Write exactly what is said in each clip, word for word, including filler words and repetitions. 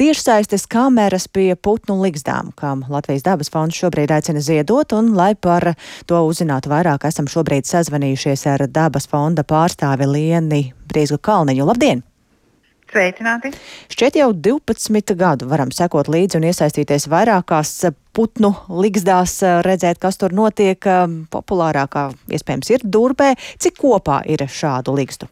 Tiešsaistes kameras pie putnu ligzdām, kam Latvijas dabas fonds šobrīd aicina ziedot, un, lai par to uzzinātu vairāk, esam šobrīd sazvanījušies ar dabas fonda pārstāvi Lieni Brīsku-Kalniņu. Labdien! Sveicināti! Šķiet jau divpadsmit gadu varam sekot līdzi un iesaistīties vairākās putnu ligzdās, redzēt, kas tur notiek. Populārākā, iespējams, ir Durbē. Cik kopā ir šādu ligzdu?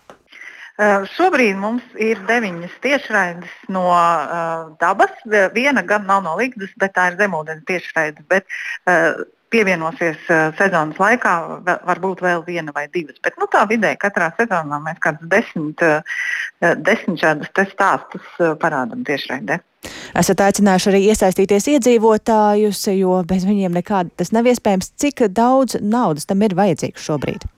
Uh, šobrīd mums ir deviņas tiešraides no uh, dabas. Viena gan nav no ligzdas, bet tā ir zemūdens tiešraide. Bet, uh, Pievienosies uh, sezonas laikā, vēl, varbūt vēl viena vai divas. Bet nu, tā vidēji katrā sezonā mēs kādus desmit, uh, desmit šādus stāstus uh, parādām tiešraidē. Esat aicinājuši arī iesaistīties iedzīvotājus, jo bez viņiem nekādi tas nav iespējams. Cik daudz naudas tam ir vajadzīgs šobrīd?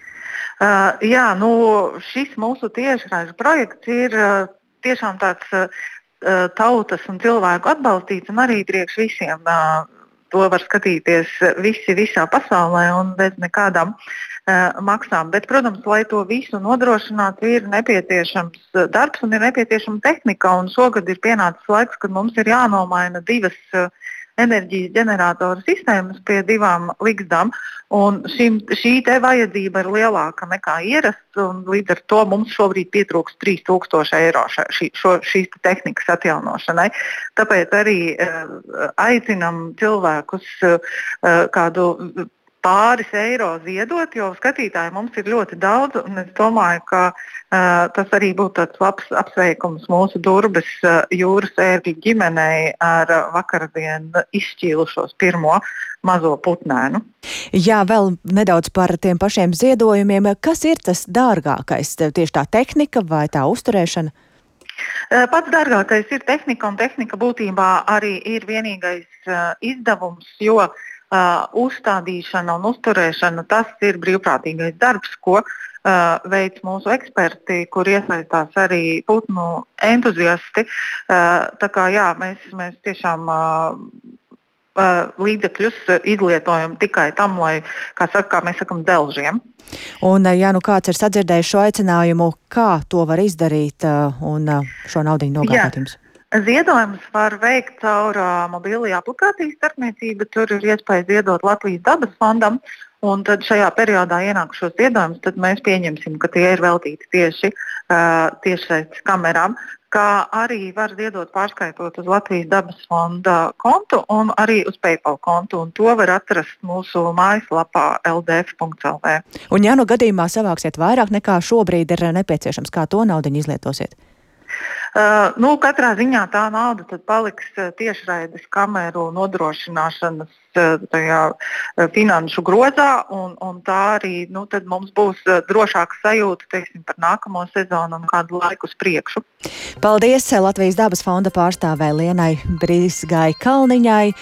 Uh, jā, nu, šis mūsu tiešraižu projekts ir uh, tiešām tāds uh, tautas un cilvēku atbalstīts un arī priekš visiem. Uh, To var skatīties visi visā pasaulē un bez nekādām uh, maksām. Bet, protams, lai to visu nodrošinātu, ir nepieciešams darbs un ir nepieciešama tehnika. Un šogad ir pienācis laiks, kad mums ir jānomaina divas uh, enerģijas ģeneratoru sistēmas pie divām ligzdām. Un šim, šī te vajadzība ir lielāka nekā ierasts, un līdz ar to mums šobrīd pietrūkst trīs tūkstoši eiro šī, šo, šīs te tehnikas atjaunošanai. Tāpēc arī uh, aicinam cilvēkus uh, kādu pāris eiro ziedot, jo skatītāji mums ir ļoti daudz, un es domāju, ka uh, tas arī būtu tāds labs apsveikums mūsu Durbes uh, jūras ērgļu ģimenei ar uh, vakardien izšķīlušos pirmo mazo putnēnu. Jā, vēl nedaudz par tiem pašiem ziedojumiem. Kas ir tas dārgākais? Tieši tā tehnika vai tā uzturēšana? Pats dārgākais ir tehnika, un tehnika būtībā arī ir vienīgais uh, izdevums, jo uh, uzstādīšana un uzturēšana tas ir brīvprātīgais darbs, ko uh, veic mūsu eksperti, kur iesaistās arī putnu entuziasti. Uh, tā kā jā, mēs, mēs tiešām uh, līdzekļus izlietojam tikai tam, lai, kā, saka, kā mēs sakam, delžiem. Un, ja nu kāds ir sadzirdējis šo aicinājumu, kā to var izdarīt un šo naudiņu nogādāt jums? Ziedojums var veikt caur uh, mobilajā aplikācijas starpniecību. Tur ir iespēja ziedot Latvijas dabas fondam, un tad šajā periodā ienākušos ziedojumus, tad mēs pieņemsim, ka tie ir veltīti tieši uh, tiešsaistes kamerām, kā arī var ziedot pārskaitot uz Latvijas dabas fonda kontu un arī uz PayPal kontu, un to var atrast mūsu mājaslapā el dē ef punkts el vē. Un ja nu gadījumā savāksiet vairāk nekā šobrīd ir nepieciešams, kā to naudiņu izlietosiet? Uh, nu, katrā ziņā tā nauda tad paliks uh, tiešraides kameru nodrošināšanas uh, tajā uh, finanšu grozā, un, un tā arī nu, tad mums būs uh, drošāka sajūta, teiksim, par nākamo sezonu un kādu laiku uz priekšu. Paldies Latvijas dabas fonda pārstāvē Lienai Brīskai-Kalniņai.